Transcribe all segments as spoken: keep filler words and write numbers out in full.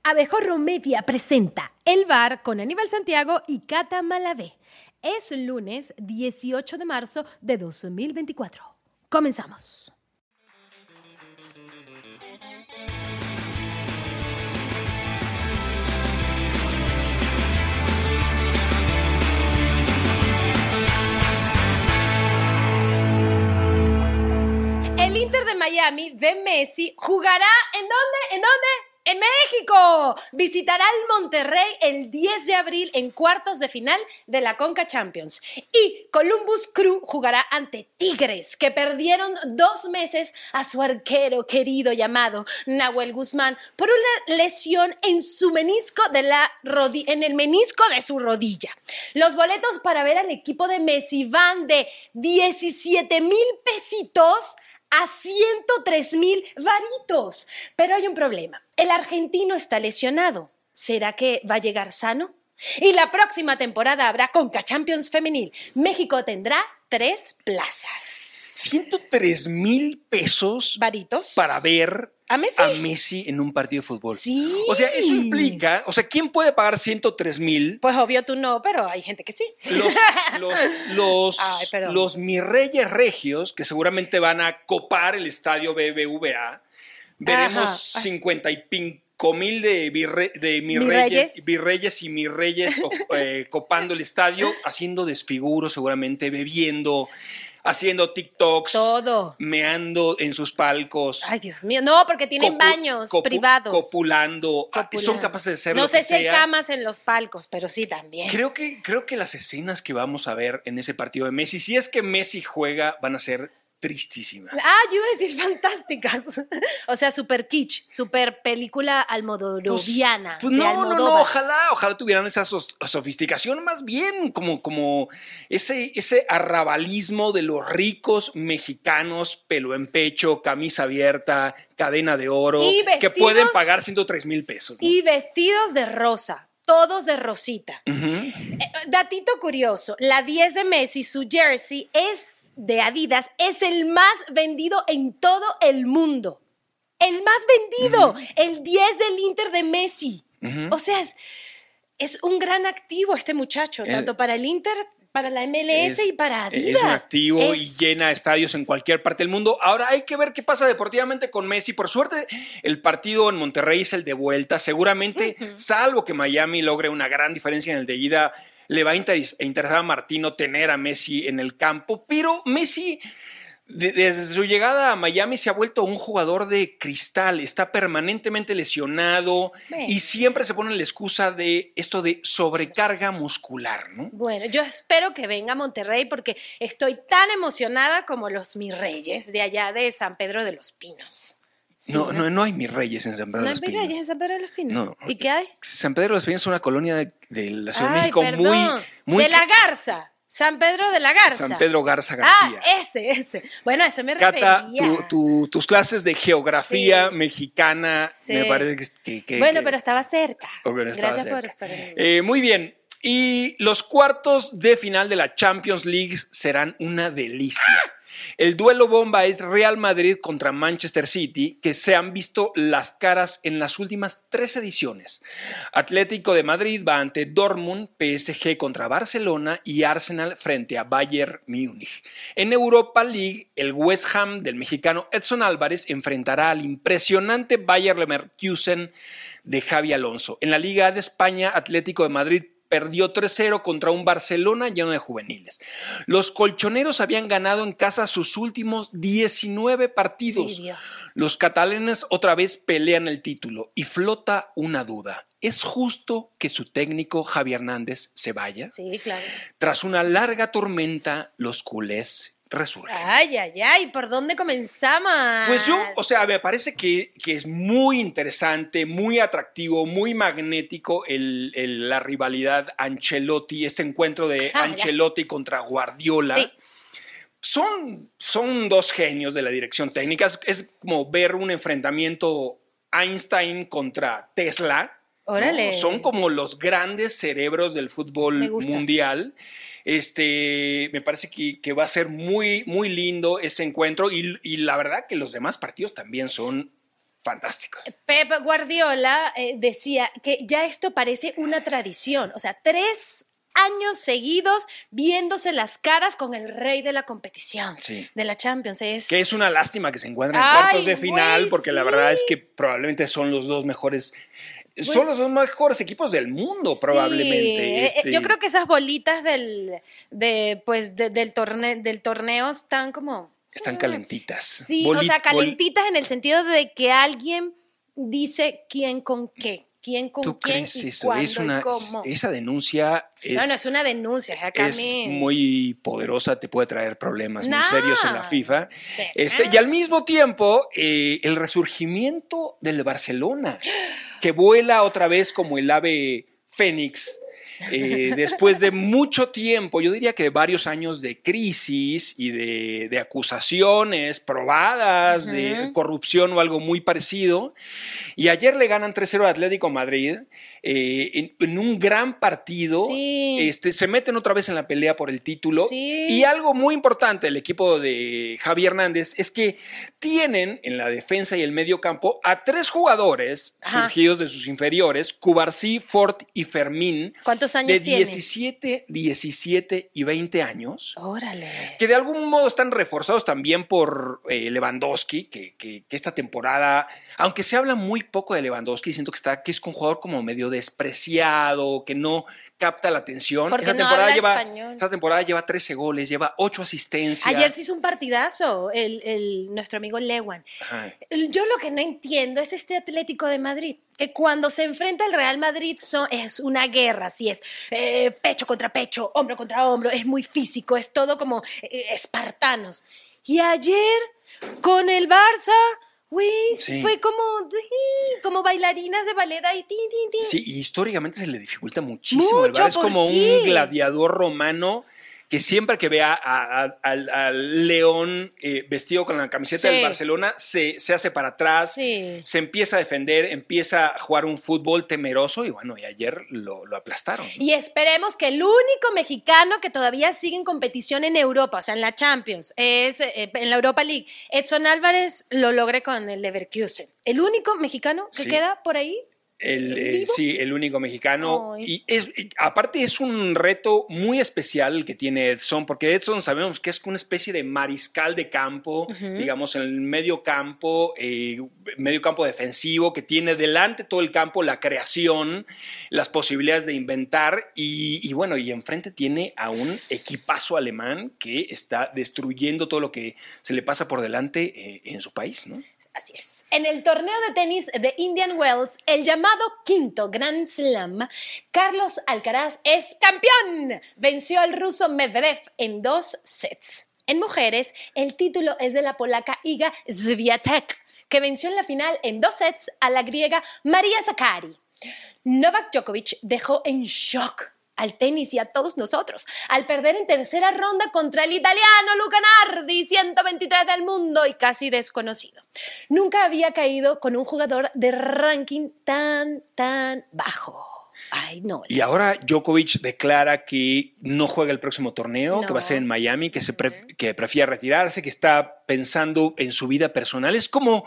Abejorro Media presenta El Bar con Aníbal Santiago y Cata Malavé. Es lunes dieciocho de marzo de dos mil veinticuatro. Comenzamos. El Inter de Miami de Messi jugará ¿en dónde? ¿En dónde? ¡En México! Visitará el Monterrey el diez de abril en cuartos de final de la Conca Champions. Y Columbus Crew jugará ante Tigres, que perdieron dos meses a su arquero querido llamado Nahuel Guzmán por una lesión en su menisco de la rodi- en el menisco de su rodilla. Los boletos para ver al equipo de Messi van de diecisiete mil pesitos a ciento tres mil varitos. Pero hay un problema. El argentino está lesionado. ¿Será que va a llegar sano? Y la próxima temporada habrá Conca Champions Femenil. México tendrá tres plazas. ciento tres mil pesos ¿Varitos? Para ver ¿A Messi? a Messi en un partido de fútbol. Sí. O sea, eso implica, o sea, ¿quién puede pagar ciento tres mil? Pues obvio tú no, pero hay gente que sí. Los, los, los, Ay, perdón. los mirreyes regios, que seguramente van a copar el estadio B B V A, veremos Ajá. cincuenta y cinco mil de, virre, de ¿Mirreyes? mirreyes, virreyes y mirreyes eh, copando el estadio, haciendo desfiguros seguramente, bebiendo, haciendo TikToks, Todo. meando en sus palcos. Ay, Dios mío. No, porque tienen copu- baños copu- privados. Copulando. Ah, Copulando. Son capaces de hacer No lo sé que si hay sea. camas en los palcos, pero sí también. Creo que, creo que las escenas que vamos a ver en ese partido de Messi, si es que Messi juega, van a ser tristísimas. Ah, yo iba a decir fantásticas. O sea, super kitsch, super película almodoroviana. Pues de no, no, no, Almodóvar. ojalá, ojalá tuvieran esa sos- sofisticación, más bien como, como ese, ese arrabalismo de los ricos mexicanos, pelo en pecho, camisa abierta, cadena de oro, Y que vestidos- pueden pagar ciento tres mil pesos. ¿no? Y vestidos de rosa, todos de rosita. Ujú. Eh, datito curioso, la diez de Messi, su jersey es de Adidas, es el más vendido en todo el mundo. El más vendido, uh-huh. El diez del Inter de Messi. Uh-huh. O sea, es, es un gran activo este muchacho, el, tanto para el Inter, para la M L S es, y para Adidas. Es un activo es... y llena estadios en cualquier parte del mundo. Ahora hay que ver qué pasa deportivamente con Messi. Por suerte, el partido en Monterrey es el de vuelta. Seguramente, uh-huh. salvo que Miami logre una gran diferencia en el de ida, le va a interesar a Martino tener a Messi en el campo. Pero Messi, de, desde su llegada a Miami, se ha vuelto un jugador de cristal. Está permanentemente lesionado bueno. y siempre se pone la excusa de esto de sobrecarga muscular, ¿no? Bueno, yo espero que venga a Monterrey porque estoy tan emocionada como los Mirreyes de allá de San Pedro de los Pinos. Sí, no, ¿no? No, no hay mis reyes en San Pedro de los Pinos. ¿No hay mis reyes en San Pedro de los Pinos? No. ¿Y qué hay? San Pedro de los Pinos es una colonia de, de la Ciudad Ay, de México perdón. muy, muy... De la Garza. San Pedro de la Garza. San Pedro Garza García. Ah, ese, ese. Bueno, a eso me Cata, refería. tu, tu, tus clases de geografía sí. mexicana sí. me parece que... que bueno, que, pero estaba cerca. Bueno, estaba Gracias cerca. por... por... Eh, muy bien. Y los cuartos de final de la Champions League serán una delicia. El duelo bomba es Real Madrid contra Manchester City, que se han visto las caras en las últimas tres ediciones. Atlético de Madrid va ante Dortmund, P S G contra Barcelona y Arsenal frente a Bayern Múnich. En Europa League, el West Ham del mexicano Edson Álvarez enfrentará al impresionante Bayer Leverkusen de Xabi Alonso. En la Liga de España, Atlético de Madrid perdió tres cero contra un Barcelona lleno de juveniles. Los colchoneros habían ganado en casa sus últimos diecinueve partidos. Sí, Dios. Los catalanes otra vez pelean el título y flota una duda. ¿Es justo que su técnico Javi Hernández se vaya? Sí, claro. Tras una larga tormenta, los culés resurgen. Ay, ay, ay, ¿por dónde comenzamos? Pues yo, o sea, me parece que, que es muy interesante, muy atractivo, muy magnético el, el, la rivalidad Ancelotti, este encuentro de ah, Ancelotti ya. contra Guardiola. Sí. Son, son dos genios de la dirección técnica, es, es como ver un enfrentamiento Einstein contra Tesla. Órale. ¿no? Son como los grandes cerebros del fútbol mundial. Este, me parece que, que va a ser muy, muy lindo ese encuentro y, y la verdad que los demás partidos también son fantástico. Pep Guardiola eh, decía que ya esto parece una tradición, o sea, tres años seguidos viéndose las caras con el rey de la competición, sí. de la Champions. Es... Que es una lástima que se encuentren en Ay, cuartos de final, güey, porque sí. la verdad es que probablemente son los dos mejores, pues, son los dos mejores equipos del mundo, sí. probablemente. Este... Yo creo que esas bolitas del, de, pues, de, del, torne, del torneo están como... Están calentitas. Sí, Boli- o sea, calentitas bol- en el sentido de que alguien dice quién con qué. ¿Quién con ¿Tú quién crees y eso? cuándo Es una, y cómo? Esa denuncia es... No, no, es una denuncia. Es, acá es me... muy poderosa, te puede traer problemas nah. muy serios en la FIFA. Sí. Este, y al mismo tiempo, eh, el resurgimiento del Barcelona, que vuela otra vez como el ave fénix. Eh, después de mucho tiempo, yo diría que de varios años de crisis y de, de acusaciones probadas uh-huh. de corrupción o algo muy parecido, y ayer le ganan tres cero al Atlético Madrid eh, en, en un gran partido, sí. este, se meten otra vez en la pelea por el título, sí. y algo muy importante del equipo de Javi Hernández es que tienen en la defensa y el medio campo a tres jugadores Ajá. surgidos de sus inferiores, Cubarsí, Fort y Fermín. ¿Cuántos años de tiene? diecisiete, diecisiete y veinte años. Órale. Que de algún modo están reforzados también por eh, Lewandowski, que, que, que esta temporada, aunque se habla muy poco de Lewandowski, siento que, está, que es un jugador como medio despreciado, que no capta la atención. Porque esa no temporada habla lleva, español. Esta temporada lleva trece goles, lleva ocho asistencias. Ayer se hizo un partidazo, el, el, nuestro amigo Lewan. Ajá. Yo lo que no entiendo es este Atlético de Madrid, que cuando se enfrenta al Real Madrid son, es una guerra, así es, eh, pecho contra pecho, hombro contra hombro, es muy físico, es todo como eh, espartanos. Y ayer, con el Barça... Güey, sí. fue como, como bailarinas de ballet ahí. Tin, tin, tin. Sí, y históricamente se le dificulta muchísimo. Mucho, el Bar es como qué? un gladiador romano que siempre que vea al león eh, vestido con la camiseta sí. del Barcelona, se, se hace para atrás, sí. se empieza a defender, empieza a jugar un fútbol temeroso y bueno, y ayer lo, lo aplastaron. Y esperemos que el único mexicano que todavía sigue en competición en Europa, o sea, en la Champions, es eh, en la Europa League, Edson Álvarez lo logre con el Leverkusen. El único mexicano que sí. queda por ahí. El, eh, sí, el único mexicano. Ay. Y es, aparte es un reto muy especial el que tiene Edson, porque Edson sabemos que es una especie de mariscal de campo, uh-huh. digamos, en el medio campo, eh, medio campo defensivo, que tiene delante todo el campo la creación, las posibilidades de inventar, y, y bueno, y enfrente tiene a un equipazo alemán que está destruyendo todo lo que se le pasa por delante eh, en su país, ¿no? Así es. En el torneo de tenis de Indian Wells, el llamado quinto Grand Slam, Carlos Alcaraz es campeón. Venció al ruso Medvedev en dos sets. En mujeres, el título es de la polaca Iga Swiatek, que venció en la final en dos sets a la griega María Sakkari. Novak Djokovic dejó en shock al tenis y a todos nosotros, al perder en tercera ronda contra el italiano Luca Nardi, ciento veintitrés del mundo y casi desconocido. Nunca había caído con un jugador de ranking tan, tan bajo. Ay, no. Y ahora Djokovic declara que no juega el próximo torneo, no. que va a ser en Miami, que, se pre- que prefiere retirarse, que está pensando en su vida personal. Es como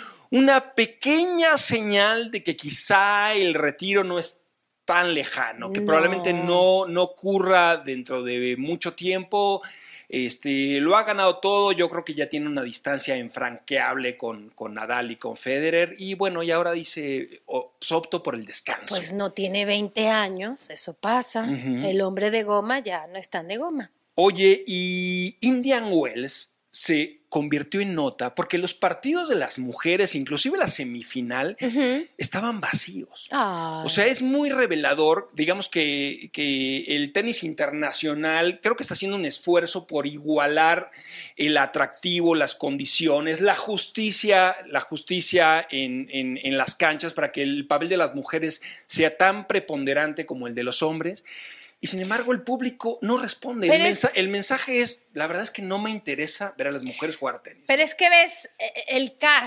una pequeña señal de que quizá el retiro no es tan lejano, que no. probablemente no, no ocurra dentro de mucho tiempo. Este, lo ha ganado todo, yo creo que ya tiene una distancia infranqueable con, con Nadal y con Federer, y bueno, y ahora dice, oh, pues opto por el descanso. Pues no tiene veinte años, eso pasa, uh-huh. El hombre de goma ya no es tan de goma. Oye, y Indian Wells se convirtió en nota porque los partidos de las mujeres, inclusive la semifinal, uh-huh. estaban vacíos. Ay. O sea, es muy revelador, digamos que, que el tenis internacional creo que está haciendo un esfuerzo por igualar el atractivo, las condiciones, la justicia, la justicia en, en, en las canchas para que el papel de las mujeres sea tan preponderante como el de los hombres. Y sin embargo el público no responde. El, mensa- el mensaje es, la verdad es que no me interesa ver a las mujeres jugar tenis. Pero es que ves el cast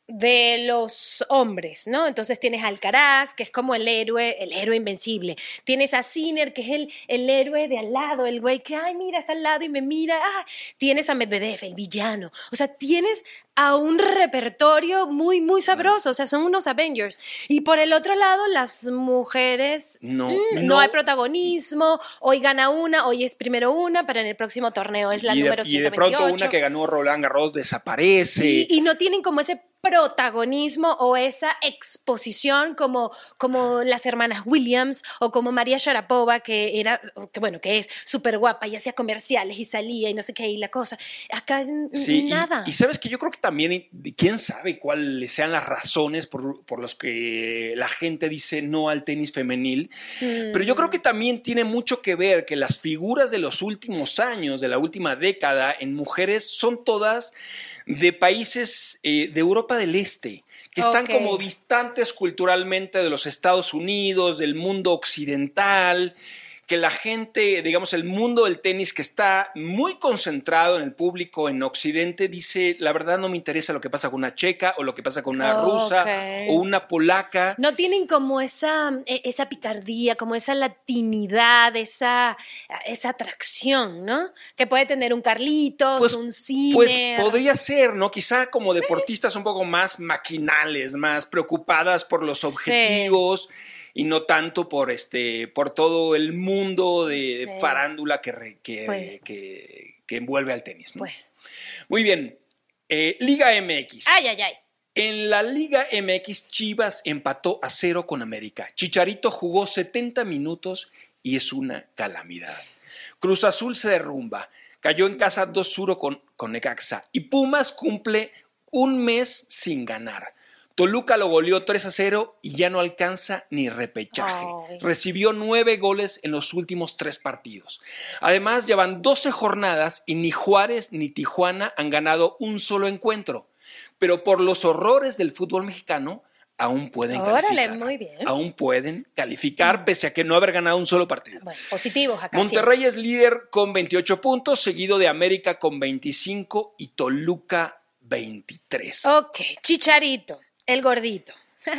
de los hombres, ¿no? Entonces tienes a Alcaraz, que es como el héroe, el héroe invencible. Tienes a Sinner, que es el, el héroe de al lado, el güey que, ay, mira, está al lado y me mira. Ah. Tienes a Medvedev, el villano. O sea, tienes a un repertorio muy, muy sabroso. O sea, son unos Avengers. Y por el otro lado, las mujeres, no, mmm, no. no hay protagonismo. Hoy gana una, hoy es primero una, pero en el próximo torneo es la y número de, ciento veintiocho. Y de pronto una que ganó Roland Garros desaparece. Y, y no tienen como ese protagonismo o esa exposición como, como las hermanas Williams o como María Sharapova, que era, que bueno, que es súper guapa y hacía comerciales y salía y no sé qué, y la cosa. Acá sí, nada. Y, y sabes que yo creo que también, quién sabe cuáles sean las razones por, por las que la gente dice no al tenis femenil, mm. pero yo creo que también tiene mucho que ver que las figuras de los últimos años, de la última década en mujeres son todas de países eh, de Europa del Este, que están okay. como distantes culturalmente de los Estados Unidos, del mundo occidental, que la gente, digamos, el mundo del tenis que está muy concentrado en el público en Occidente, dice, la verdad no me interesa lo que pasa con una checa o lo que pasa con una oh, rusa okay. o una polaca. No tienen como esa, esa picardía, como esa latinidad, esa, esa atracción, ¿no? Que puede tener un Carlitos, pues, un Sinner. Pues podría ser, ¿no? Quizá como deportistas un poco más maquinales, más preocupadas por los objetivos. Sí. Y no tanto por este por todo el mundo de sí. farándula que, que, pues. que, que envuelve al tenis, ¿no? Pues. Muy bien. Eh, Liga M X. Ay, ay, ay. En la Liga M X, Chivas empató a cero con América. Chicharito jugó setenta minutos y es una calamidad. Cruz Azul se derrumba. Cayó en casa dos uno con, con Necaxa. Y Pumas cumple un mes sin ganar. Toluca lo goleó tres a cero y ya no alcanza ni repechaje. Ay. Recibió nueve goles en los últimos tres partidos. Además, llevan doce jornadas y ni Juárez ni Tijuana han ganado un solo encuentro. Pero por los horrores del fútbol mexicano, aún pueden Órale, calificar. Muy bien. Aún pueden calificar, pese a que no haber ganado un solo partido. Bueno, positivos acá. Monterrey sí. es líder con veintiocho puntos, seguido de América con veinticinco y Toluca veintitrés. Ok, Chicharito. El gordito.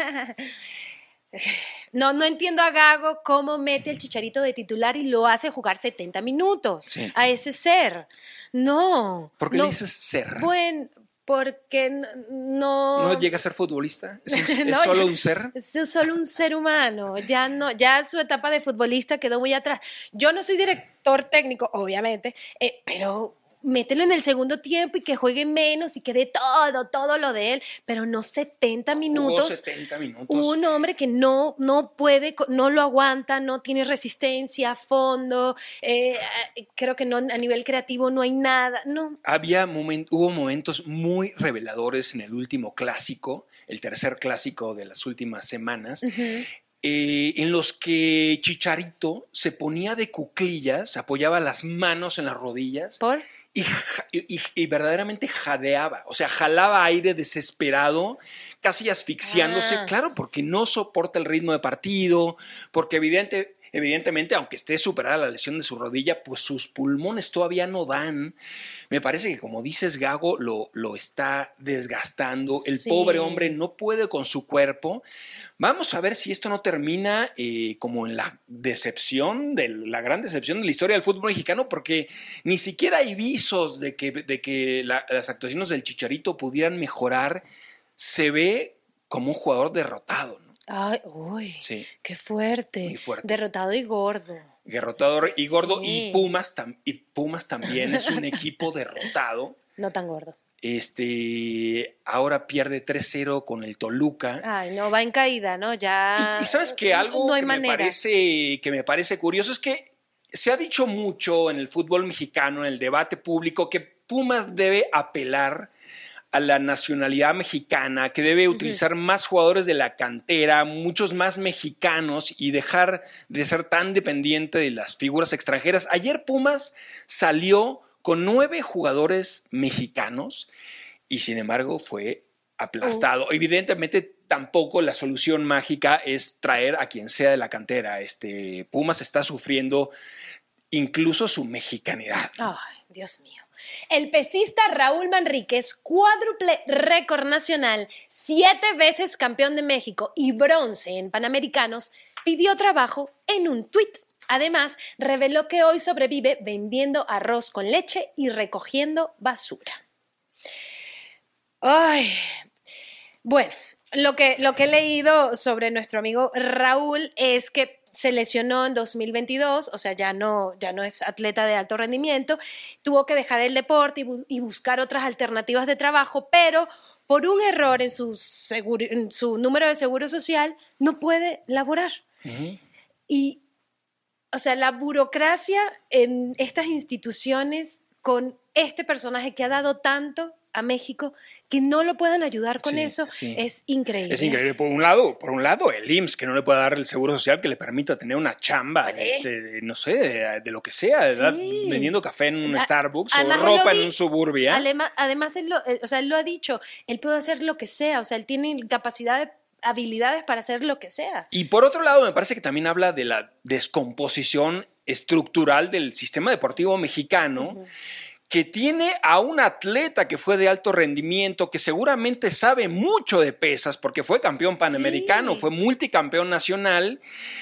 No, no entiendo a Gago cómo mete el Chicharito de titular y lo hace jugar setenta minutos sí. a ese ser. No. ¿Por qué no, le dices ser? Bueno, porque no... ¿No llega a ser futbolista? ¿Es, un, no, ¿es solo un ser? Es solo un ser humano. Ya, no, ya su etapa de futbolista quedó muy atrás. Yo no soy director técnico, obviamente, eh, pero... mételo en el segundo tiempo y que juegue menos y que dé todo, todo lo de él, pero no setenta minutos. Jugó setenta minutos. Un hombre que no, no puede, no lo aguanta, no tiene resistencia, fondo, eh, creo que no, a nivel creativo no hay nada, no. Había moment, hubo momentos muy reveladores en el último clásico, el tercer clásico de las últimas semanas, uh-huh. Eh, en los que Chicharito se ponía de cuclillas, apoyaba las manos en las rodillas. ¿Por? Y, y, y verdaderamente jadeaba, o sea, jalaba aire desesperado, casi asfixiándose, ah. claro, porque no soporta el ritmo de partido, porque evidente, evidentemente, aunque esté superada la lesión de su rodilla, pues sus pulmones todavía no dan. Me parece que, como dices, Gago, lo, lo está desgastando. El sí. pobre hombre no puede con su cuerpo. Vamos a ver si esto no termina eh, como en la decepción, de la gran decepción de la historia del fútbol mexicano, porque ni siquiera hay visos de que, de que la, las actuaciones del Chicharito pudieran mejorar. Se ve como un jugador derrotado, ¿no? Ay, uy, sí. qué fuerte. Muy fuerte. Derrotado y gordo. Derrotado y gordo. Sí. Y Pumas, tam, y Pumas también es un equipo derrotado. No tan gordo. Este, ahora pierde tres cero con el Toluca. Ay, no, va en caída, ¿no? Ya. Y, y sabes que algo no hay que, me parece, que me parece curioso es que se ha dicho mucho en el fútbol mexicano, en el debate público, que Pumas debe apelar a la nacionalidad mexicana, que debe utilizar uh-huh. más jugadores de la cantera, muchos más mexicanos y dejar de ser tan dependiente de las figuras extranjeras. Ayer Pumas salió con nueve jugadores mexicanos y sin embargo fue aplastado. Uh. Evidentemente tampoco la solución mágica es traer a quien sea de la cantera. Este, Pumas está sufriendo incluso su mexicanidad. Ay, Dios mío. El pesista Raúl Manríquez, cuádruple récord nacional, siete veces campeón de México y bronce en Panamericanos, pidió trabajo en un tuit. Además, reveló que hoy sobrevive vendiendo arroz con leche y recogiendo basura. Ay, bueno, lo que, lo que he leído sobre nuestro amigo Raúl es que se lesionó en dos mil veintidós, o sea, ya no, ya no es atleta de alto rendimiento, tuvo que dejar el deporte y, bu- y buscar otras alternativas de trabajo, pero por un error en su, seguro, en su número de seguro social no puede laborar. Uh-huh. Y, o sea, la burocracia en estas instituciones con este personaje que ha dado tanto a México, que no lo puedan ayudar con Sí, eso, sí. es increíble. Es increíble. Por un lado, por un lado, el I M S S, que no le puede dar el seguro social que le permita tener una chamba, Pues sí. este, de, no sé, de, de lo que sea, de Sí. edad, vendiendo café en un A- Starbucks además, o él lo ropa di- en un Suburbia. Además, además él, lo, él- o sea, él lo ha dicho, él puede hacer lo que sea, o sea, él tiene capacidad de habilidades para hacer lo que sea. Y por otro lado, me parece que también habla de la descomposición estructural del sistema deportivo mexicano, uh-huh. que tiene a un atleta que fue de alto rendimiento, que seguramente sabe mucho de pesas, porque fue campeón panamericano, sí. fue multicampeón nacional,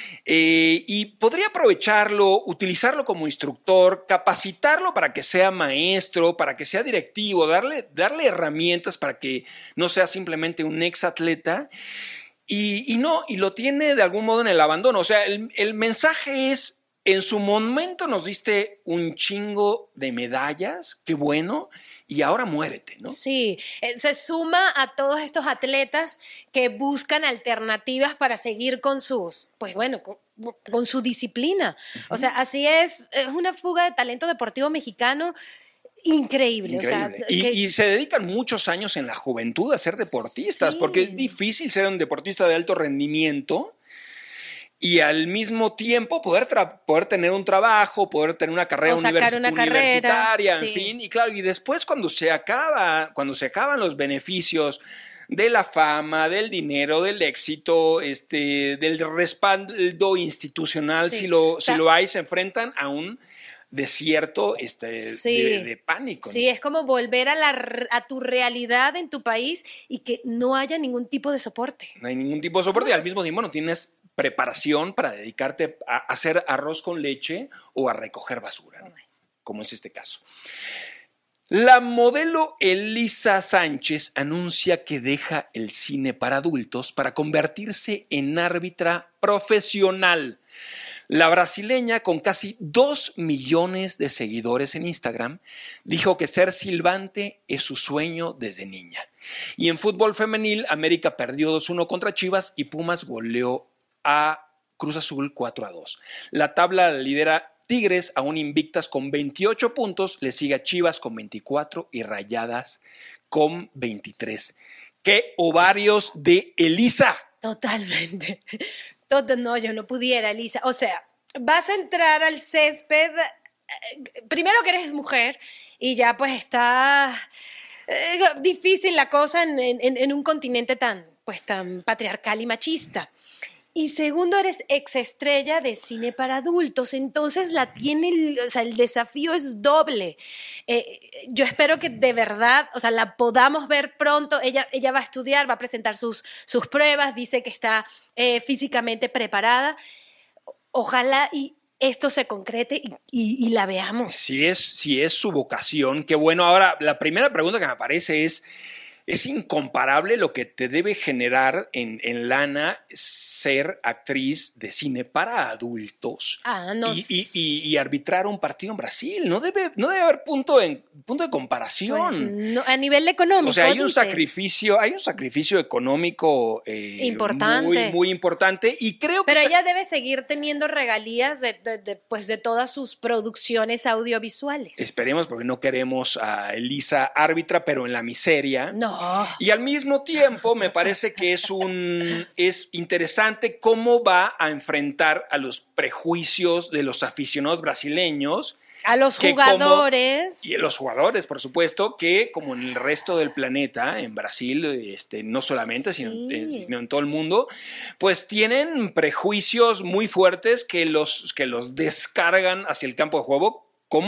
eh, y podría aprovecharlo, utilizarlo como instructor, capacitarlo para que sea maestro, para que sea directivo, darle, darle herramientas para que no sea simplemente un ex atleta. Y, y no, y lo tiene de algún modo en el abandono. O sea, el, el mensaje es: en su momento nos diste un chingo de medallas, qué bueno, y ahora muérete, ¿no? Sí, se suma a todos estos atletas que buscan alternativas para seguir con sus, pues bueno, con, con su disciplina. Uh-huh. O sea, así es, es una fuga de talento deportivo mexicano increíble. Increíble. O sea, y, que... y se dedican muchos años en la juventud a ser deportistas, sí. porque es difícil ser un deportista de alto rendimiento y al mismo tiempo poder, tra- poder tener un trabajo, poder tener una carrera univers- una universitaria, carrera, en sí. fin. Y claro, y después cuando se acaba, cuando se acaban los beneficios de la fama, del dinero, del éxito, este, del respaldo institucional, sí. si, lo, o sea, si lo hay, se enfrentan a un desierto este, sí. de, de pánico. ¿no? Sí, es como volver a, la, a tu realidad en tu país y que no haya ningún tipo de soporte. No hay ningún tipo de soporte y al mismo tiempo no tienes preparación para dedicarte a hacer arroz con leche o a recoger basura, ¿no? Como es este caso. La modelo Elisa Sánchez anuncia que deja el cine para adultos para convertirse en árbitra profesional. La brasileña, con casi dos millones de seguidores en Instagram, dijo que ser silbante es su sueño desde niña. Y en fútbol femenil, América perdió dos uno contra Chivas y Pumas goleó a Cruz Azul cuatro a dos. La tabla la lidera Tigres, aún invictas con veintiocho puntos, le sigue a Chivas con veinticuatro y Rayadas con veintitrés. ¡Qué ovarios de Elisa! Totalmente. Todo, no, yo no pudiera, Elisa. O sea, vas a entrar al césped, primero que eres mujer y ya pues está eh, difícil la cosa en, en, en un continente tan, pues, tan patriarcal y machista. Y segundo, eres exestrella de cine para adultos, entonces la tiene, o sea, el desafío es doble. Eh, yo espero que de verdad, o sea, la podamos ver pronto. Ella, ella va a estudiar, va a presentar sus, sus pruebas, dice que está eh, físicamente preparada. Ojalá y esto se concrete y, y, y la veamos. Si es, si es su vocación, qué bueno. Ahora, la primera pregunta que me aparece es: es incomparable lo que te debe generar en, en lana ser actriz de cine para adultos ah, no. y, y, y, y arbitrar un partido en Brasil. No debe, no debe haber punto, en, punto de comparación. Pues no, a nivel económico. O sea, hay un dices. sacrificio, hay un sacrificio económico eh, importante. Muy, muy importante. Y creo Pero que ella debe seguir teniendo regalías de, de, de, pues de todas sus producciones audiovisuales. Esperemos, porque no queremos a Elisa árbitra, pero en la miseria. No. Y al mismo tiempo me parece que es un es interesante cómo va a enfrentar a los prejuicios de los aficionados brasileños. A los jugadores. Como, y a los jugadores, por supuesto, que como en el resto del planeta, en Brasil, este, no solamente, sí. sino, eh, sino en todo el mundo, pues tienen prejuicios muy fuertes que los, que los descargan hacia el campo de juego como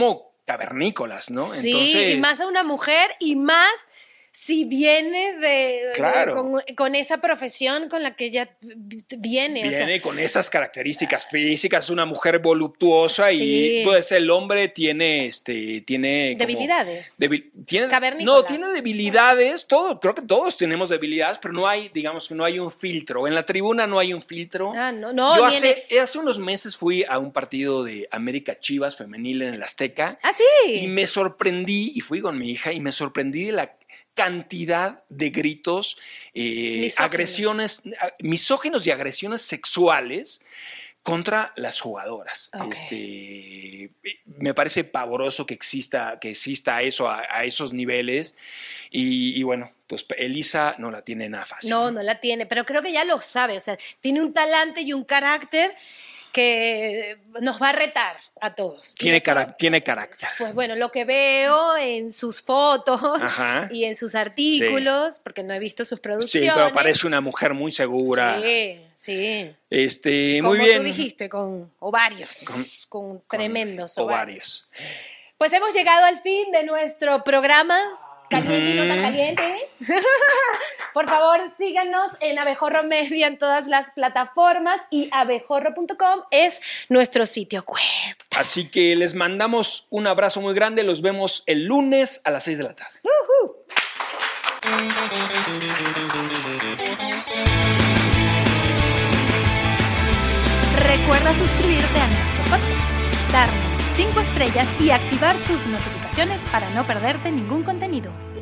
cavernícolas, ¿no? Sí, Entonces, y más a una mujer y más si viene de, claro. de con, con esa profesión con la que ella viene. Viene o sea, con esas características físicas, es una mujer voluptuosa sí. y pues el hombre tiene, este, tiene como debilidades. Debil, tiene, Cavernícolas. no, tiene debilidades, todo, creo que todos tenemos debilidades, pero no hay, digamos que no hay un filtro. En la tribuna no hay un filtro. Ah, no, no. Yo ni hace, en el... hace unos meses fui a un partido de América Chivas femenil en el Azteca. Ah, sí. Y me sorprendí, y fui con mi hija, y me sorprendí de la cantidad de gritos, eh, agresiones, misóginos y agresiones sexuales contra las jugadoras. Okay. Este, me parece pavoroso que exista, que exista eso a, a esos niveles. Y, y bueno, pues Elisa no la tiene nada fácil. No, no la tiene, pero creo que ya lo sabe. O sea, tiene un talante y un carácter que nos va a retar a todos. Tiene, eso, cara tiene carácter. Pues bueno, lo que veo en sus fotos Ajá. y en sus artículos, sí. porque no he visto sus producciones. Sí, pero parece una mujer muy segura. Sí, sí. Este, Como muy bien. tú dijiste, con ovarios, con, con tremendos con ovarios. ovarios. Pues hemos llegado al fin de nuestro programa. Caliente y no tan caliente. Por favor, síganos en Abejorro Media en todas las plataformas y abejorro punto com es nuestro sitio web. Así que les mandamos un abrazo muy grande. Los vemos el lunes a las seis de la tarde. Uh-huh. Recuerda suscribirte a nuestro podcast, darnos cinco estrellas y activar tus notificaciones para no perderte ningún contenido.